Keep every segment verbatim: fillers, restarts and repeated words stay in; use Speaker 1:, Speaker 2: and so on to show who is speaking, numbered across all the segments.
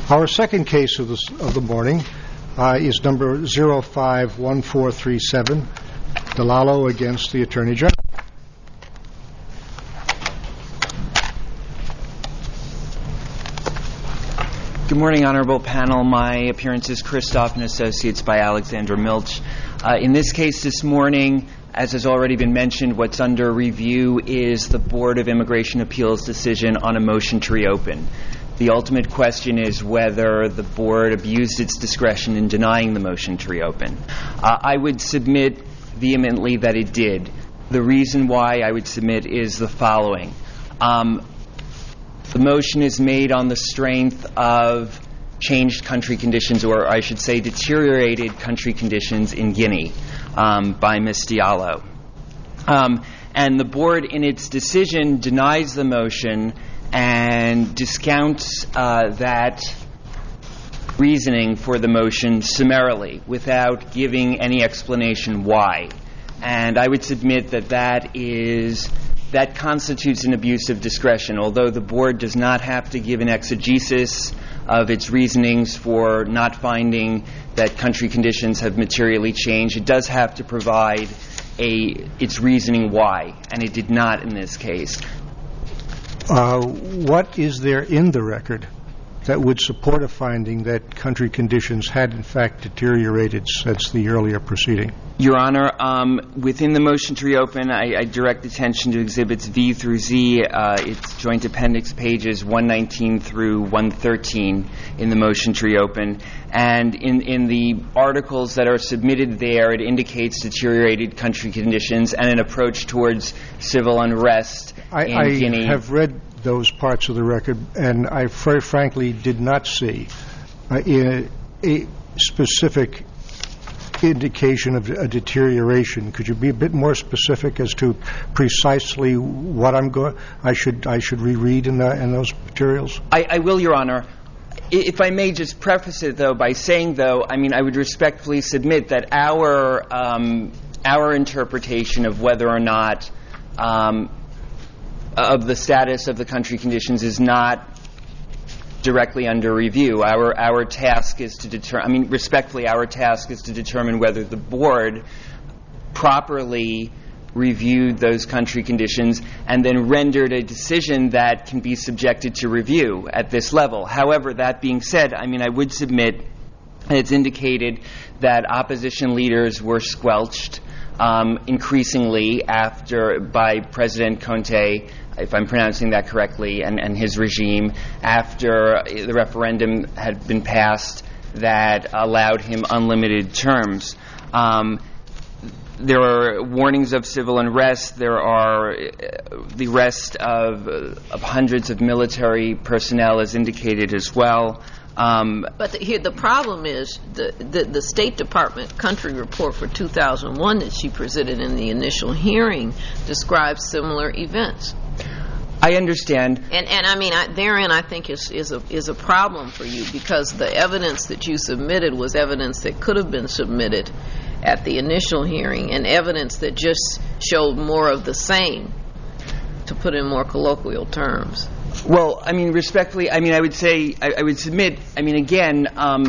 Speaker 1: Our second case of, this, of the morning uh, is number zero five one four three seven, DiLallo against the Attorney General.
Speaker 2: Good morning, Honorable Panel. My appearance is Christoph and Associates by Alexandra Milch. Uh, in this case this morning, as has already been mentioned, what's under review is the Board of Immigration Appeals decision on a motion to reopen. The ultimate question is whether the Board abused its discretion in denying the motion to reopen. Uh, I would submit vehemently that it did. The reason why I would submit is the following. Um, the motion is made on the strength of changed country conditions, or I should say deteriorated country conditions in Guinea um, by Miz Diallo. Um, and the Board, in its decision, denies the motion and discounts uh, that reasoning for the motion summarily without giving any explanation why. And I would submit that that is that constitutes an abuse of discretion. Although the Board does not have to give an exegesis of its reasonings for not finding that country conditions have materially changed, it does have to provide a its reasoning why, and it did not in this case.
Speaker 1: Uh, what is there in the record that would support a finding that country conditions had in fact deteriorated since the earlier proceeding?
Speaker 2: Your Honor, um, within the motion to reopen, I, I direct attention to Exhibits V through Z. Uh, it's Joint Appendix pages one nineteen through one thirteen in the motion to reopen. And in, in the articles that are submitted there, it indicates deteriorated country conditions and an approach towards civil unrest
Speaker 1: I,
Speaker 2: in
Speaker 1: I
Speaker 2: Guinea.
Speaker 1: I have read those parts of the record, and I very frankly did not see uh, a, a specific indication of a deterioration. Could you be a bit more specific as to precisely what I'm going? I should I should reread in, the, in those materials.
Speaker 2: I, I will, Your Honor. If I may just preface it, though, by saying, though, I mean, I would respectfully submit that our um, our interpretation of whether or not um, of the status of the country conditions is not directly under review. Our our task is to determine, I mean, respectfully, our task is to determine whether the Board properly reviewed those country conditions and then rendered a decision that can be subjected to review at this level. However, that being said, I mean, I would submit, and it's indicated that opposition leaders were squelched um, increasingly after by President Conte, if I'm pronouncing that correctly, and, and his regime, after the referendum had been passed that allowed him unlimited terms. Um, there are warnings of civil unrest. There are uh, the arrest of, uh, of hundreds of military personnel as indicated as well. Um,
Speaker 3: but the, here the problem is the, the, the State Department country report for two thousand one that she presented in the initial hearing describes similar events.
Speaker 2: I understand.
Speaker 3: And and I mean, I, therein I think is is a is a problem for you, because the evidence that you submitted was evidence that could have been submitted at the initial hearing, and evidence that just showed more of the same, to put in more colloquial terms.
Speaker 2: Well, I mean, respectfully, I mean, I would say, I, I would submit, I mean, again, um,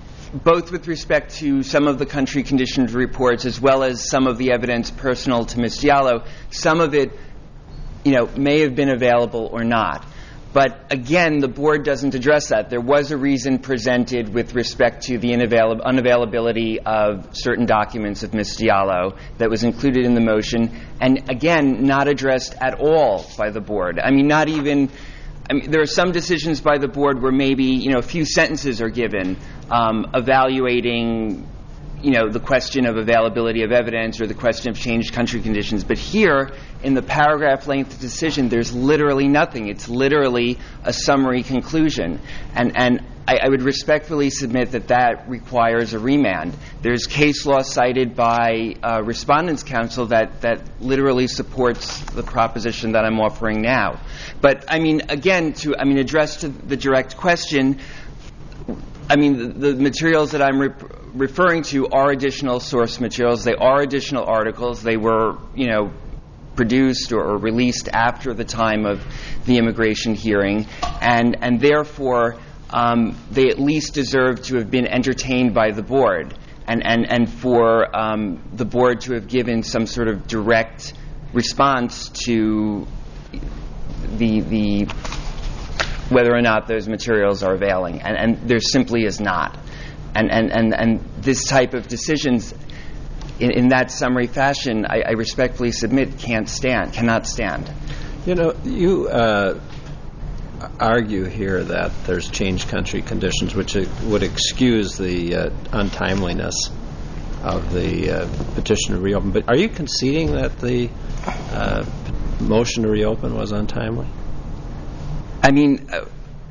Speaker 2: both with respect to some of the country conditions reports as well as some of the evidence personal to Miz Diallo, some of it, you know, may have been available or not. But again, the Board doesn't address that. There was a reason presented with respect to the unavail- unavailability of certain documents of Miz Diallo that was included in the motion, and again, not addressed at all by the Board. I mean, not even, I mean, there are some decisions by the Board where maybe, you know, a few sentences are given um, evaluating, you know, the question of availability of evidence or the question of changed country conditions. But here, in the paragraph length decision, there's literally nothing. It's literally a summary conclusion. And, and I, I would respectfully submit that that requires a remand. There's case law cited by uh, Respondents' Counsel that, that literally supports the proposition that I'm offering now. But, I mean, again, to, I mean, address to the direct question, I mean, the, the materials that I'm re- referring to are additional source materials. They are additional articles. They were, you know, produced or, or released after the time of the immigration hearing, and and therefore, um, they at least deserve to have been entertained by the board, and, and, and for um, the board to have given some sort of direct response to the the whether or not those materials are availing, and, and there simply is not. And and, and, and this type of decisions in, in that summary fashion, I, I respectfully submit, can't stand, cannot stand.
Speaker 4: You know, you uh, argue here that there's changed country conditions, which would excuse the uh, untimeliness of the uh, petition to reopen. But are you conceding that the uh, motion to reopen was untimely?
Speaker 2: I mean, uh,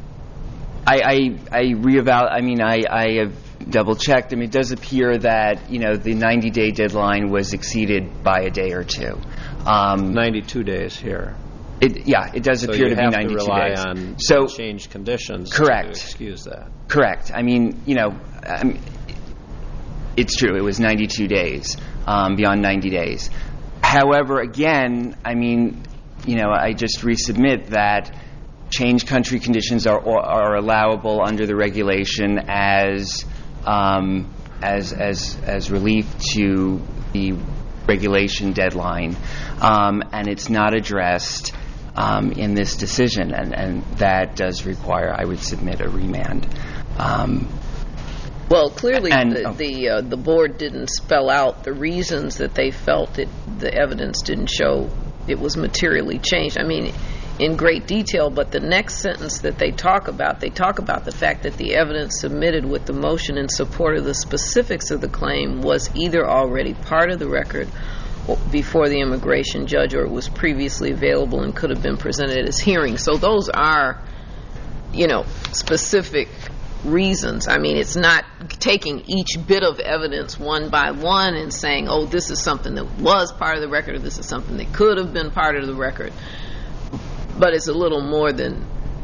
Speaker 2: I I I reeval. I mean, I I have double checked. I mean, it does appear that, you know, the ninety day deadline was exceeded by a day or two. Um,
Speaker 4: ninety-two days here.
Speaker 2: It, yeah, it does
Speaker 4: so
Speaker 2: appear to be ninety-two
Speaker 4: days. So you have
Speaker 2: days.
Speaker 4: to rely on
Speaker 2: so,
Speaker 4: changed conditions
Speaker 2: correct.
Speaker 4: to excuse that.
Speaker 2: Correct. I mean, you know, I mean, it's true. It was ninety-two days, um, beyond ninety days. However, again, I mean, you know, I just resubmit that changed country conditions are are allowable under the regulation as um, as as as relief to the regulation deadline, um, and it's not addressed um, in this decision, and, and that does require, I would submit, a remand. Um,
Speaker 3: Well, clearly
Speaker 2: and,
Speaker 3: the
Speaker 2: oh.
Speaker 3: the, uh, the board didn't spell out the reasons that they felt that the evidence didn't show it was materially changed. I mean, in great detail, but the next sentence that they talk about, they talk about the fact that the evidence submitted with the motion in support of the specifics of the claim was either already part of the record before the immigration judge, or it was previously available and could have been presented at his hearing. So those are, you know, specific reasons. I mean, it's not taking each bit of evidence one by one and saying, oh, this is something that was part of the record, or this is something that could have been part of the record. But it's a little more than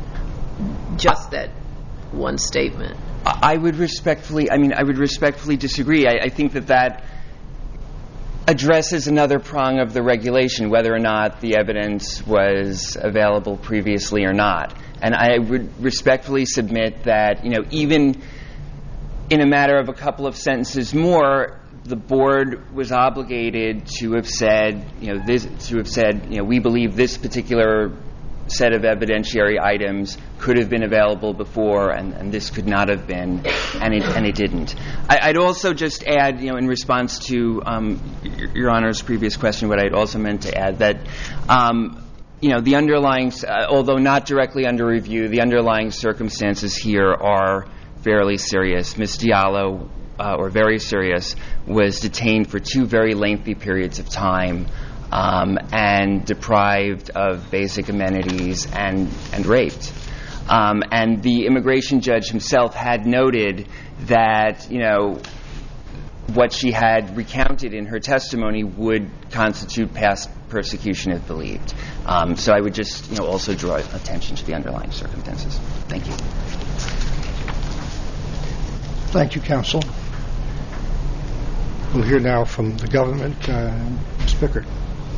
Speaker 3: just that one statement.
Speaker 2: I would respectfully, I mean, I would respectfully disagree. I, I think that that addresses another prong of the regulation, whether or not the evidence was available previously or not. And I would respectfully submit that, you know, even in a matter of a couple of sentences more, the board was obligated to have said, you know, this, to have said, you know, we believe this particular set of evidentiary items could have been available before, and, and this could not have been, and it and it didn't. I, I'd also just add, you know, in response to um, your, your Honor's previous question, what I'd also meant to add that, um, you know, the underlying, uh, although not directly under review, the underlying circumstances here are fairly serious. Miz Diallo, uh, or very serious, was detained for two very lengthy periods of time. Um, and deprived of basic amenities and, and raped. Um, and the immigration judge himself had noted that, you know, what she had recounted in her testimony would constitute past persecution if believed. Um, so I would just, you know, also draw attention to the underlying circumstances. Thank you.
Speaker 1: Thank you, counsel. We'll hear now from the government. Uh, Miz Bickert.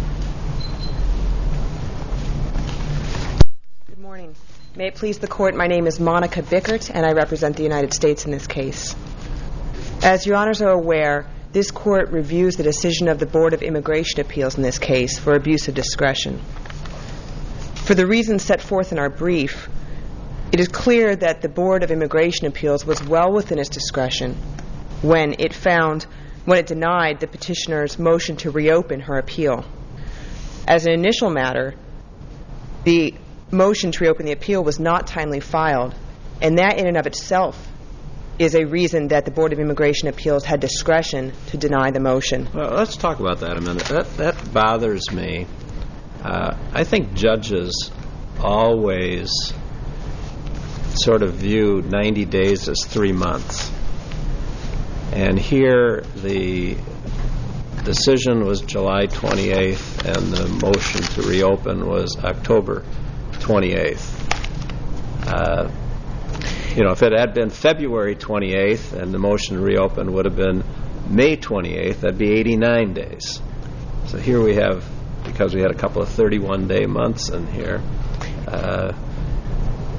Speaker 5: May it please the Court, my name is Monica Bickert, and I represent the United States in this case. As Your Honors are aware, this Court reviews the decision of the Board of Immigration Appeals in this case for abuse of discretion. For the reasons set forth in our brief, it is clear that the Board of Immigration Appeals was well within its discretion when it found, when it denied the petitioner's motion to reopen her appeal. As an initial matter, the motion to reopen the appeal was not timely filed, and that in and of itself is a reason that the Board of Immigration Appeals had discretion to deny the motion.
Speaker 4: Well, let's talk about that a minute. That, that bothers me. Uh, I think judges always sort of view ninety days as three months. And here the decision was July twenty-eighth, and the motion to reopen was October twenty-eighth. Uh, you know, if it had been February twenty-eighth and the motion to reopen would have been May twenty-eighth, that'd be eighty-nine days. So here we have, because we had a couple of thirty-one day months in here, uh,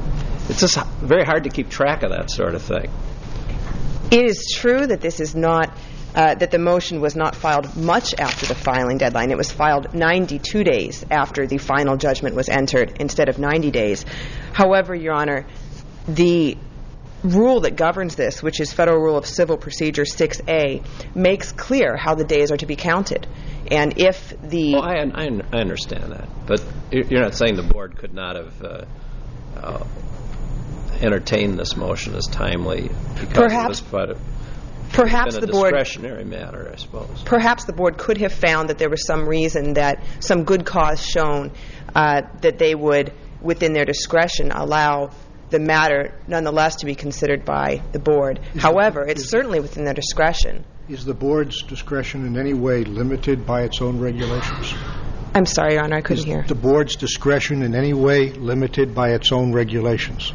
Speaker 4: it's just very hard to keep track of that sort of thing.
Speaker 5: It is true that this is not, uh, that the motion was not filed much after the filing deadline. It was filed ninety-two days after the final judgment was entered instead of ninety days. However, Your Honor, the rule that governs this, which is Federal Rule of Civil Procedure six A, makes clear how the days are to be counted. And if the...
Speaker 4: Well, I, I, I understand that. But you're not saying the board could not have uh, uh, entertained this motion as timely because
Speaker 5: perhaps,
Speaker 4: it was quite a,
Speaker 5: perhaps
Speaker 4: been a
Speaker 5: the board,
Speaker 4: discretionary matter, I suppose.
Speaker 5: Perhaps the board could have found that there was some reason, that some good cause shown uh, that they would, within their discretion, allow the matter nonetheless to be considered by the board. Is However, the, it's is, certainly within their discretion.
Speaker 1: Is the board's discretion in any way limited by its own regulations?
Speaker 5: I'm sorry, Your Honor, I couldn't
Speaker 1: is
Speaker 5: hear.
Speaker 1: The board's discretion in any way limited by its own regulations?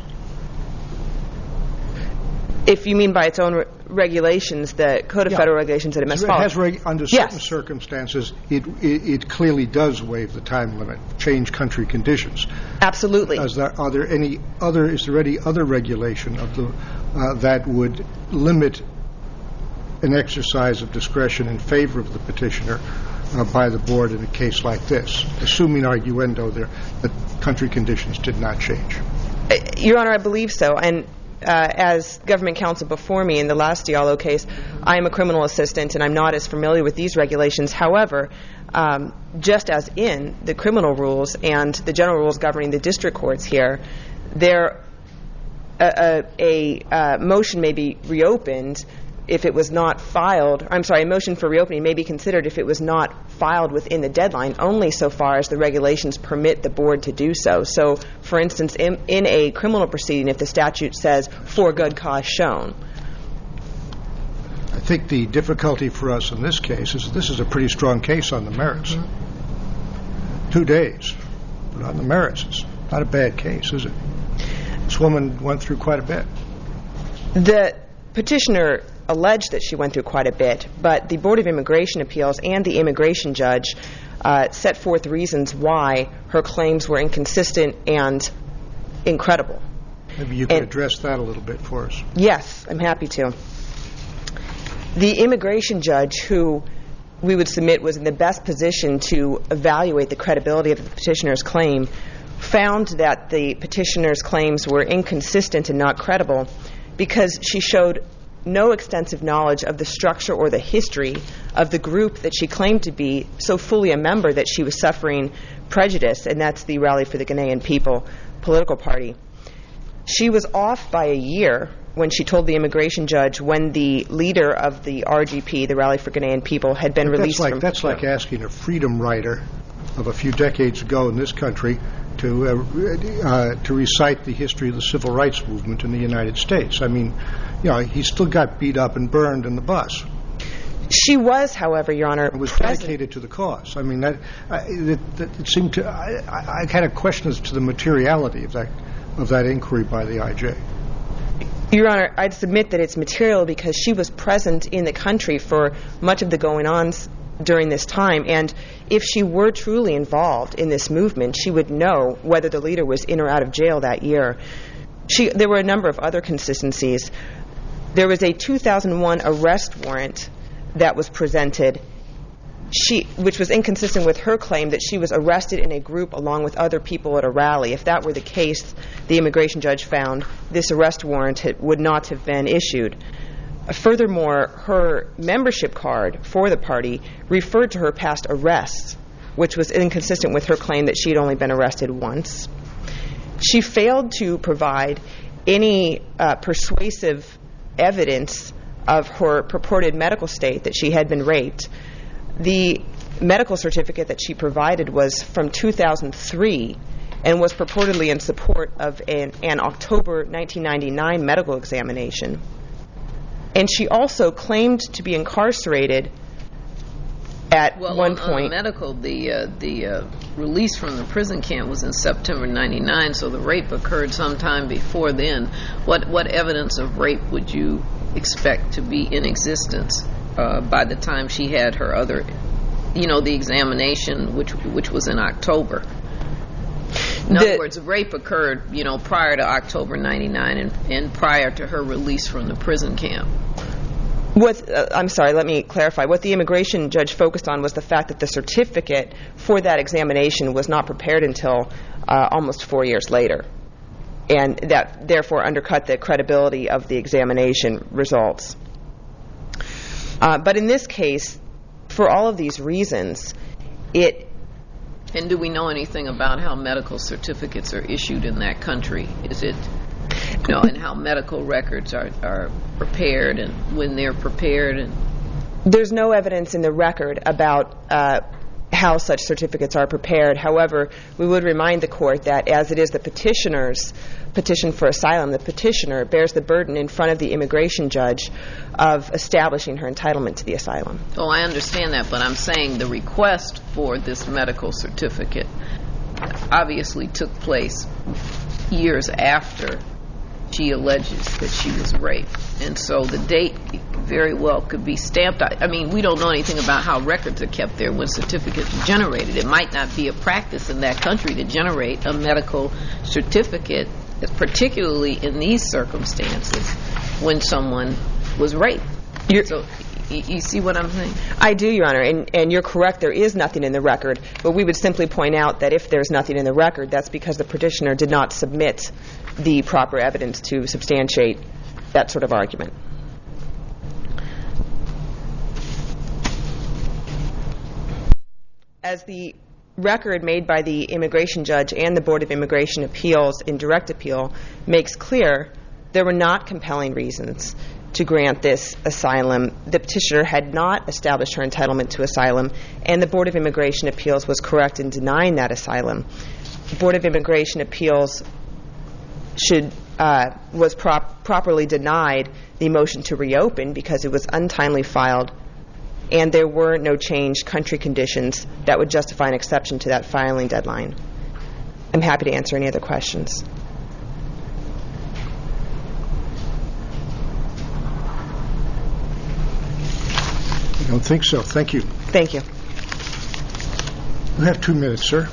Speaker 5: If you mean by its own re- regulations, the Code of
Speaker 1: yeah.
Speaker 5: Federal Regulations that it must
Speaker 1: it
Speaker 5: follow.
Speaker 1: Has reg- under certain
Speaker 5: yes.
Speaker 1: circumstances, it, it it clearly does waive the time limit, change country conditions.
Speaker 5: Absolutely.
Speaker 1: Is there, are there any other? Is there any other regulation of the uh, that would limit an exercise of discretion in favor of the petitioner uh, by the board in a case like this, assuming arguendo there that country conditions did not change?
Speaker 5: Uh, Your Honor, I believe so, and. Uh, as government counsel before me in the last Diallo case, I am a criminal assistant and I'm not as familiar with these regulations. However, um, just as in the criminal rules and the general rules governing the district courts here, there a, a, a uh, motion may be reopened if it was not filed. I'm sorry, a motion for reopening may be considered if it was not filed within the deadline, only so far as the regulations permit the board to do so. So, for instance, in, in a criminal proceeding, if the statute says for good cause shown.
Speaker 1: I think the difficulty for us in this case is this is a pretty strong case on the merits. Mm-hmm. Two days, but on the merits, it's not a bad case, is it? This woman went through quite a bit.
Speaker 5: The petitioner alleged that she went through quite a bit, but the Board of Immigration Appeals and the immigration judge uh, set forth reasons why her claims were inconsistent and incredible.
Speaker 1: Maybe you could
Speaker 5: and,
Speaker 1: address that a little bit for us.
Speaker 5: Yes, I'm happy to. The immigration judge, who we would submit was in the best position to evaluate the credibility of the petitioner's claim, found that the petitioner's claims were inconsistent and not credible because she showed no extensive knowledge of the structure or the history of the group that she claimed to be so fully a member that she was suffering prejudice, and that's the Rally for the Ghanaian People political party. She was off by a year when she told the immigration judge when the leader of the R G P, the Rally for Ghanaian People, had been
Speaker 1: but
Speaker 5: released
Speaker 1: that's like,
Speaker 5: from...
Speaker 1: That's like asking a freedom rider of a few decades ago in this country to uh, uh, to recite the history of the civil rights movement in the United States. I mean, you know, he still got beat up and burned in the bus.
Speaker 5: She was, however, Your Honor,
Speaker 1: it was
Speaker 5: present.
Speaker 1: dedicated to the cause. I mean, that, I, it, that it seemed to. I, I, I had a question as to the materiality of that of that inquiry by the I J.
Speaker 5: Your Honor, I'd submit that it's material because she was present in the country for much of the going-ons during this time, and if she were truly involved in this movement, she would know whether the leader was in or out of jail that year. She, there were a number of other consistencies. There was a two thousand one arrest warrant that was presented, she, which was inconsistent with her claim that she was arrested in a group along with other people at a rally. If that were the case, the immigration judge found this arrest warrant had, would not have been issued. Furthermore, her membership card for the party referred to her past arrests, which was inconsistent with her claim that she had only been arrested once. She failed to provide any uh, persuasive evidence of her purported medical state that she had been raped. The medical certificate that she provided was from two thousand three and was purportedly in support of an, an October nineteen ninety-nine medical examination. And she also claimed to be incarcerated at
Speaker 3: well,
Speaker 5: one
Speaker 3: on,
Speaker 5: point.
Speaker 3: On medical, the uh, the uh, release from the prison camp was in September ninety-nine, so the rape occurred sometime before then. What what evidence of rape would you expect to be in existence uh, by the time she had her other, you know, the examination, which which was in October? In
Speaker 5: The-
Speaker 3: other words, rape occurred, you know, prior to October ninety-nine and, and prior to her release from the prison camp.
Speaker 5: What, uh, I'm sorry, let me clarify. What the immigration judge focused on was the fact that the certificate for that examination was not prepared until uh, almost four years later, and that therefore undercut the credibility of the examination results. Uh, but in this case, for all of these reasons, it...
Speaker 3: And do we know anything about how medical certificates are issued in that country? Is it... You know, and how medical records are, are prepared and when they're prepared. And
Speaker 5: There's no evidence in the record about uh, how such certificates are prepared. However, we would remind the court that as it is the petitioner's petition for asylum, the petitioner bears the burden in front of the immigration judge of establishing her entitlement to the asylum.
Speaker 3: Oh, I understand that, but I'm saying the request for this medical certificate obviously took place years after she alleges that she was raped. And so the date very well could be stamped. I, I mean, we don't know anything about how records are kept there when certificates are generated. It might not be a practice in that country to generate a medical certificate, particularly in these circumstances when someone was raped.
Speaker 5: You're,
Speaker 3: so you, you see what I'm saying?
Speaker 5: I do, Your Honor, and, and you're correct. There is nothing in the record, but we would simply point out that if there's nothing in the record, that's because the petitioner did not submit the proper evidence to substantiate that sort of argument. As the record made by the immigration judge and the Board of Immigration Appeals in direct appeal makes clear, there were not compelling reasons to grant this asylum. The petitioner had not established her entitlement to asylum, and the Board of Immigration Appeals was correct in denying that asylum. The Board of Immigration Appeals should uh, was prop- properly denied the motion to reopen because it was untimely filed, and there were no changed country conditions that would justify an exception to that filing deadline. I'm happy to answer any other questions.
Speaker 1: I don't think so. Thank you.
Speaker 5: Thank you.
Speaker 1: You have two minutes, sir.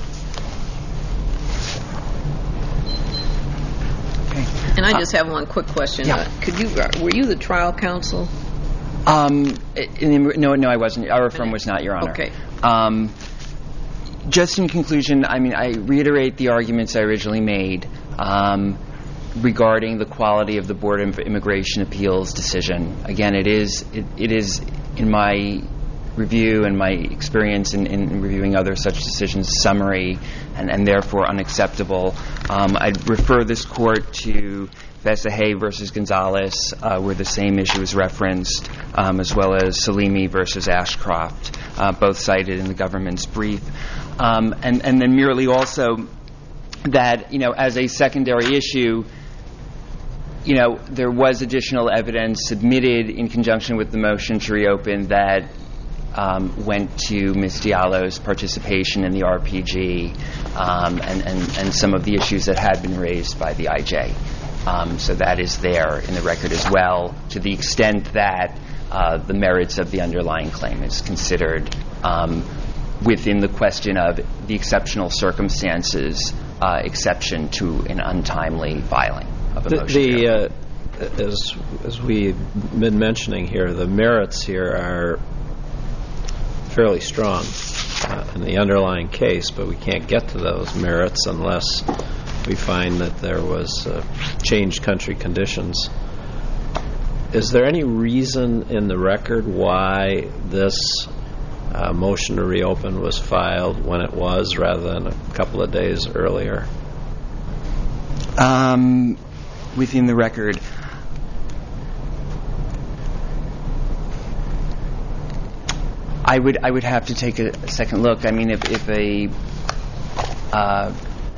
Speaker 3: And I just have one quick question.
Speaker 2: Yeah.
Speaker 3: Uh, could you uh, were you the trial counsel?
Speaker 2: Um, in, no, no, I wasn't. Our firm was not, Your Honor.
Speaker 3: Okay.
Speaker 2: Um, just in conclusion, I mean, I reiterate the arguments I originally made um, regarding the quality of the Board of Immigration Appeals decision. Again, it is it, it is in my review and my experience in, in reviewing other such decisions summary and, and therefore unacceptable. Um, I'd refer this court to Vesahay versus Gonzalez, uh, where the same issue is referenced, um, as well as Salimi versus Ashcroft, uh, both cited in the government's brief. Um, and, and then merely also that, you know, as a secondary issue, you know, there was additional evidence submitted in conjunction with the motion to reopen that um, went to Miz Diallo's participation in the R P G um, and, and, and some of the issues that had been raised by the I J. Um, so that is there in the record as well, to the extent that uh, the merits of the underlying claim is considered um, within the question of the exceptional circumstances uh, exception to an untimely filing of a
Speaker 4: The,
Speaker 2: motion.
Speaker 4: the uh, as as we've been mentioning here, the merits here are fairly strong uh, in the underlying case, but we can't get to those merits unless we find that there was uh, changed country conditions. Is there any reason in the record why this uh, motion to reopen was filed when it was, rather than a couple of days earlier?
Speaker 2: Um, within the record, I would I would have to take a, a second look. I mean, if, if a uh,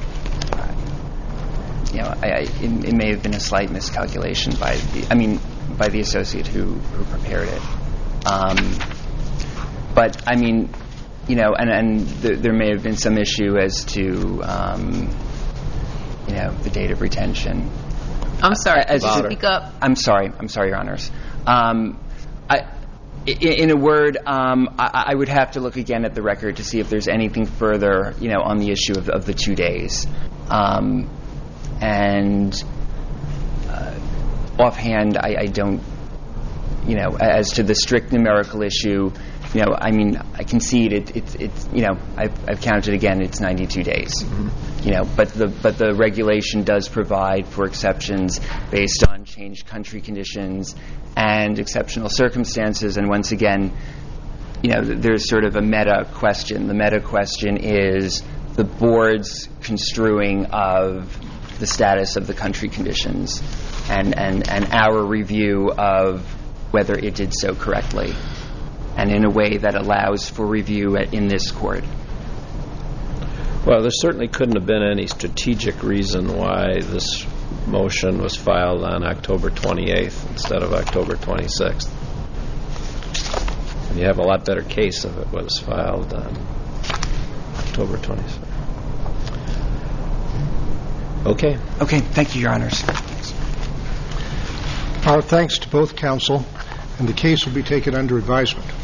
Speaker 2: you know, I, I, it, it may have been a slight miscalculation by the I mean by the associate who who prepared it. Um, but I mean, you know, and and th- there may have been some issue as to um, you know, the date of retention.
Speaker 3: I'm sorry.
Speaker 2: As
Speaker 3: Could you
Speaker 2: to-
Speaker 3: speak up?
Speaker 2: I'm sorry. I'm sorry, Your Honors. Um, I, In a word, um, I, I would have to look again at the record to see if there's anything further, you know, on the issue of, of the two days. Um, and uh, offhand, I, I don't, you know, as to the strict numerical issue, you know, I mean, I concede it, it's, it's, you know, I've, I've counted again, it's ninety-two days. Mm-hmm. You know, but the but the regulation does provide for exceptions based on changed country conditions and exceptional circumstances. And once again, you know, there's sort of a meta question. The meta question is the board's construing of the status of the country conditions and, and, and our review of whether it did so correctly and in a way that allows for review at, in this court.
Speaker 4: Well, there certainly couldn't have been any strategic reason why this motion was filed on October twenty-eighth instead of October twenty-sixth. And you have a lot better case if it was filed on October twenty-sixth. Okay.
Speaker 2: Okay, thank you, Your Honors.
Speaker 1: Our thanks to both counsel, and the case will be taken under advisement.